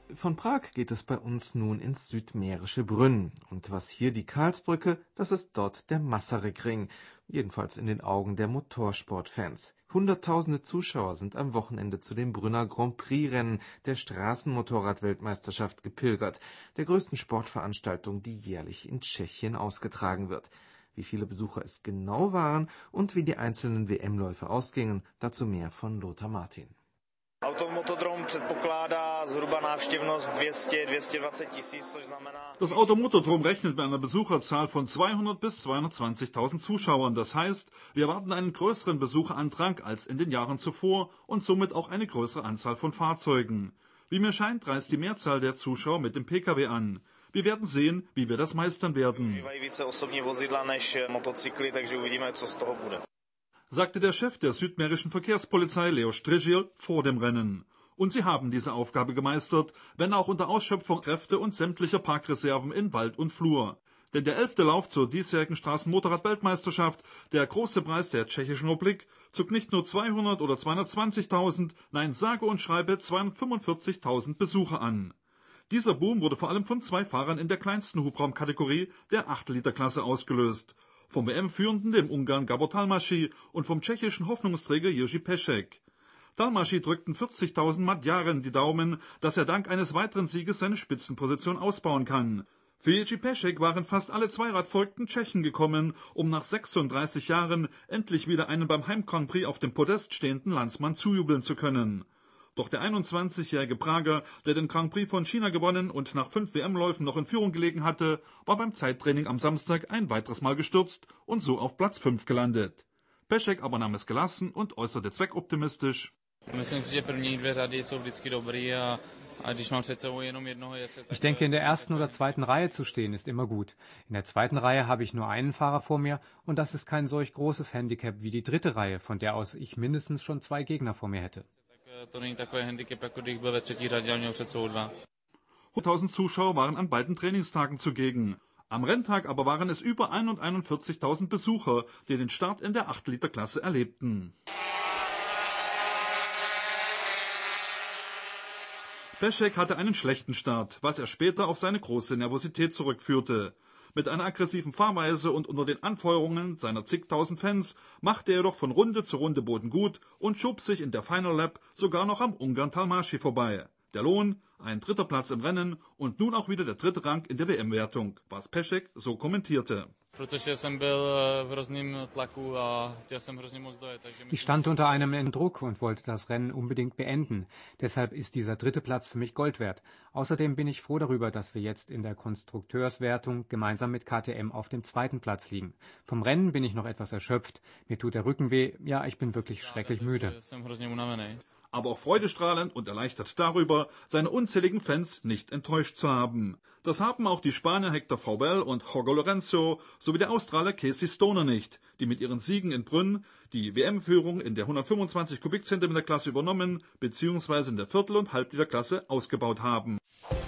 Von Prag geht es bei uns nun ins südmährische Brünn. Und was hier die Karlsbrücke, das ist dort der Masaryk-Ring. Jedenfalls in den Augen der Motorsportfans. Hunderttausende Zuschauer sind am Wochenende zu dem Brünner Grand Prix-Rennen der Straßenmotorrad-Weltmeisterschaft gepilgert, der größten Sportveranstaltung, die jährlich in Tschechien ausgetragen wird. Wie viele Besucher es genau waren und wie die einzelnen WM-Läufe ausgingen, dazu mehr von Lothar Martin. Automotodrom předpokládá zhruba návštěvnost 200-220 tisíc, což znamená... Das Automotodrom rechnet mit einer Besucherzahl von 200 bis 220.000 Zuschauern. Das heißt, wir erwarten einen größeren Besucherandrang als in den Jahren zuvor und somit auch eine größere Anzahl von Fahrzeugen. Wie mir scheint, reist die Mehrzahl der Zuschauer mit dem Pkw an. Wir werden sehen, wie wir das meistern werden, sagte der Chef der südmährischen Verkehrspolizei Leo Strigil vor dem Rennen. Und sie haben diese Aufgabe gemeistert, wenn auch unter Ausschöpfung Kräfte und sämtlicher Parkreserven in Wald und Flur. Denn der 11. Lauf zur diesjährigen Straßenmotorrad-Weltmeisterschaft, der große Preis der Tschechischen Republik, zog nicht nur 200 oder 220.000, nein, sage und schreibe 245.000 Besucher an. Dieser Boom wurde vor allem von zwei Fahrern in der kleinsten Hubraumkategorie, der 8-Liter-Klasse, ausgelöst. Vom WM-Führenden, dem Ungarn Gabor Talmási, und vom tschechischen Hoffnungsträger Jiří Pešek. Talmási drückten 40.000 Magyaren die Daumen, dass er dank eines weiteren Sieges seine Spitzenposition ausbauen kann. Für Jiří Pešek waren fast alle zweiradverrückten Tschechen gekommen, um nach 36 Jahren endlich wieder einen beim Heim-Grand Prix auf dem Podest stehenden Landsmann zujubeln zu können. Doch der 21-jährige Prager, der den Grand Prix von China gewonnen und nach 5 WM-Läufen noch in Führung gelegen hatte, war beim Zeittraining am Samstag ein weiteres Mal gestürzt und so auf Platz 5 gelandet. Pešek aber nahm es gelassen und äußerte zweckoptimistisch: Ich denke, in der ersten oder zweiten Reihe zu stehen ist immer gut. In der zweiten Reihe habe ich nur einen Fahrer vor mir und das ist kein solch großes Handicap wie die dritte Reihe, von der aus ich mindestens schon 2 Gegner vor mir hätte. 100.000 Zuschauer waren an beiden Trainingstagen zugegen. Am Renntag aber waren es über 41.000 Besucher, die den Start in der 8-Liter-Klasse erlebten. Pešek hatte einen schlechten Start, was er später auf seine große Nervosität zurückführte. Mit einer aggressiven Fahrweise und unter den Anfeuerungen seiner zigtausend Fans machte er jedoch von Runde zu Runde Boden gut und schob sich in der Final Lap sogar noch am Ungarn Talmási vorbei. Der Lohn: ein 3. Platz im Rennen und nun auch wieder der 3. Rang in der WM-Wertung, was Pešek so kommentierte. Ich stand unter einem Druck und wollte das Rennen unbedingt beenden. Deshalb ist dieser 3. Platz für mich Gold wert. Außerdem bin ich froh darüber, dass wir jetzt in der Konstrukteurswertung gemeinsam mit KTM auf dem 2. Platz liegen. Vom Rennen bin ich noch etwas erschöpft. Mir tut der Rücken weh. Ja, ich bin wirklich schrecklich müde. Aber auch freudestrahlend und erleichtert darüber, seine unzähligen Fans nicht enttäuscht zu haben. Das haben auch die Spanier Hector Faubel und Jorge Lorenzo sowie der Australier Casey Stoner nicht, die mit ihren Siegen in Brünn die WM-Führung in der 125 Kubikzentimeter Klasse übernommen bzw. in der Viertel- und Halbliter-Klasse ausgebaut haben.